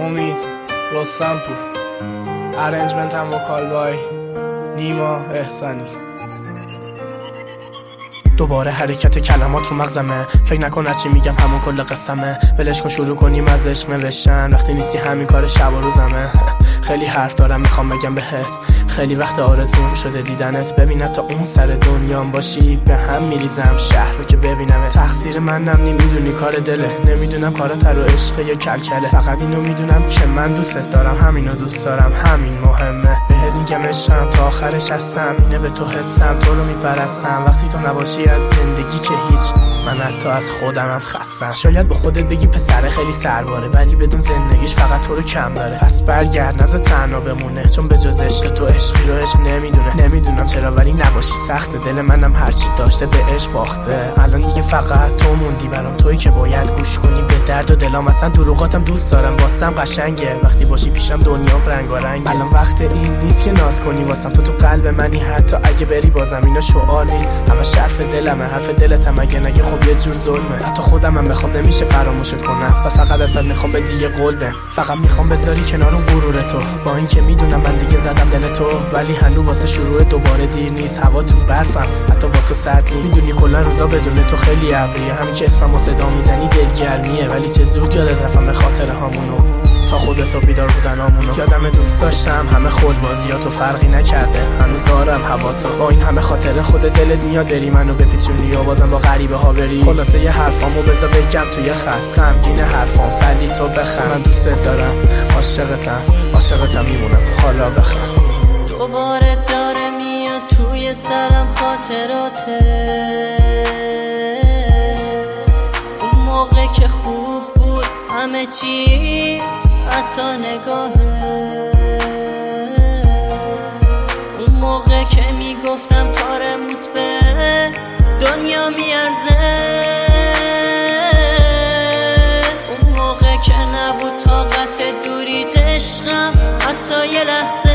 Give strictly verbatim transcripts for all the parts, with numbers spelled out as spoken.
امید رستمپور، ارنجمنت هم وکال بای نیما احسانی. دوباره حرکت کلمات رو مغزمه، فکر نکن هرچی میگم همون کل قصمه. ولش کن شروع کنیم از عشق نوشتن، وقتی نیستی همین کار شب و روزمه. خیلی حرف دارم میخوام بگم بهت، خیلی وقت آرزوم شده دیدنت. ببینت تا اون سر دنیام باشی به هم میریزم شهر رو که ببینم. تقصیر منم نمیدونی کار دله، نمیدونم کارات رو عشق یا کلکله. فقط اینو میدونم که من دوست دارم، همینو دوست دارم، همین مهمه. بهت میگم عشقم تا آخرش هستم، اینه به تو حسم، تو رو میپرستم. وقتی تو نباشی از زندگی که هیچ، من حتی از خودمم خستم. شاید به خودت بگی پسر خیلی سرباره، ولی بدون زندگیش فقط تو رو کم داره. پس برگرد نذار تنها بمونه، چون به جز عشق تو عشقی رو عشق نمیدونه. نمیدونم چرا ولی نباشی سخته، دل منم هرچی داشته به عشق باخته. الان دیگه فقط تو موندی برام، تویی که باید گوش کنی به درد و دلام. اصلا دروغاتم دوست دارم، واسم قشنگه وقتی باشی پیشم دنیام رنگارنگه. الان وقت این نیست که ناز کنی واسم، تو تو قلب منی حتی اگه بری بازم. اینا شعار نیست، همه حرف دلمه، حرف دلتم اگه نگه خب یه جور ظلمه. حتی خودم هم بخوام نمیشه فراموشت کنم، و فقط ازت میخوام به دیگه قول بهم. فقط میخوام بذاری کنار اون غرور تو، با اینکه میدونم من دیگه زدم دل تو، ولی هنوز واسه شروع دوباره دیر نیست. هوا تو برفم حتی با تو سرد نیست. میدونی کلا روزا بدون تو خیلی ابریه، همین که اسممو صدا میزنی دلگرمیه. ولی چه زود یادت رفتم به خاطر همونو، تا خود حساب بیدار بودنامونو. یادم دوست داشتم همه خود بازیاتو فرقی نکرده، هنوز دارم هواتو. با این همه خاطر خود دلت میاد بری منو بپیچونی و بازم با غریبه ها بری. خلاصه یه حرفامو بذار بگم توی خط، غمگین حرفام ولی تو بخند. من دوست دارم، عاشقتم، عاشقتم میمونم، حالا بخند. دوباره داره میاد توی سرم خاطراته، اون موقع که خوب بود همه چیز، حتی نگاهه. اون موقع که میگفتم تارموت به دنیا میارزه، اون موقع که نبود طاقت دوریت عشقم حتی یه لحظه.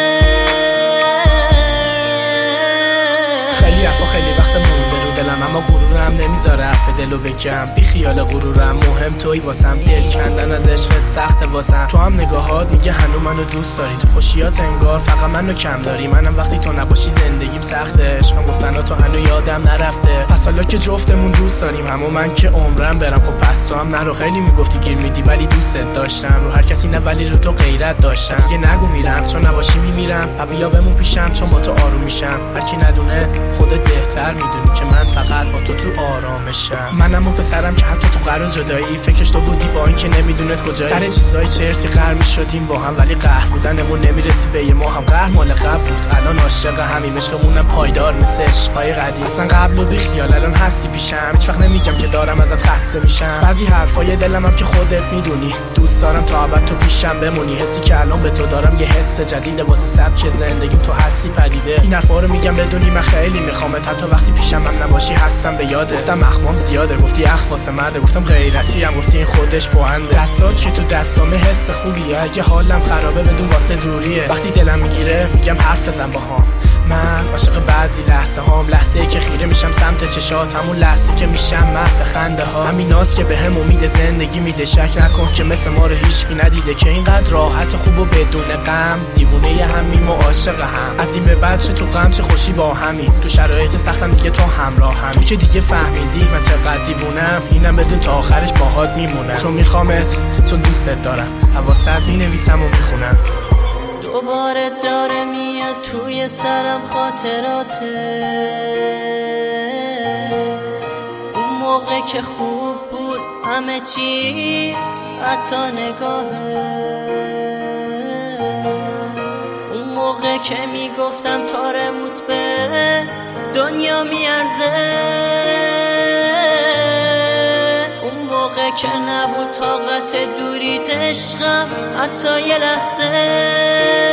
خیلی حرفا خیلی وقت مونده رو دلم، اما غرورم نمیذاره حرف دلو بگم. بی خیال غرورم، مهم توی واسم، دل کندن از عشقت سخته واسم. تو هم نگاهات میگه هنو منو دوست داری، تو خوشیات انگار فقط منو کم داری. منم وقتی تو نباشی زندگیم سخته، عشقم گفتن تو هنو یادم نرفته. پس حالا که جفتمون دوست داریم، همو من که عمرم برم، خب پس تو هم نرو. خیلی میگفتی گیر میدی ولی دوستت داشتم، رو هر کسی نه ولی رو تو غیرت داشتم. دیگه نگو میرم چون نباشی میمیرم، بیا بمون پیشم چون با تو آروم میشم. هر کی ندونه خودت بهتر میدونی که من فقط با تو تو آرامشم. منم اون پسرم که حتی تو قرار جدایی فکرش تو بودی، با اینکه نمیدونست کجایی. سر چیزای چرتی قهر میشدیم با هم، ولی قهر بودنمون نمیرسی به یه ما هم. قهر مال قبل بود، الان عاشق همیم، عشقمونم پایدار مثل عشقای قدیم. اصلا قبل و بی خیال الان هستی پیشم، هیچ وقت نمیگم که دارم ازت خسته میشم. بعضی حرفای دلم هم که خودت میدونی، دوست دارم تا ابد تو پیشم بمونی. حسی که الان به تو دارم یه حس جدیده، واسه سبک زندگیم تو هستی پدیده. این حرفا رو میگم بدونی من خیلی میخوامت، حتی وقتی پیشم هم نباشی هستم به یاده. گفتم اخمام زیاده، گفتی اخ واسه مرده، گفتم غیرتی هم، گفتی این خودش پوهنده. دستات که تو دستامه حس خوبیه، اگه حالم خرابه بدون واسه دوریه. وقتی دلم میگیره میگم حرف بزن با هم. من عاشق بعضی لحظه هام، لحظه ای که خیره میشم سمت چشات، همون لحظه که میشم محو خنده ها. همیناست که بهم امید زندگی میده، شک نکن که مثل ما رو هیچکی ندیده، که اینقدر راحت و خوب و بدون غم. دیوونه همیم و عاشق هم، از این به بعد چه تو غم چه خوشی با همین. تو شرایط سختم دیگه تو همراه هم، تو که دیگه فهمیدی من چقدر دیوونم. اینم بدون تا آخرش باهات میمونم، چون میخوامت، چون دوستت دارم، حواست مینویسم و میخونم. دوباره داره میاد توی سرم خاطراته، اون موقع که خوب بود همه چیز، حتی نگاهه. اون موقع که میگفتم تارموت به دنیا میارزه، اون موقع که نبود طاقت دوریت عشقم حتی یه لحظه.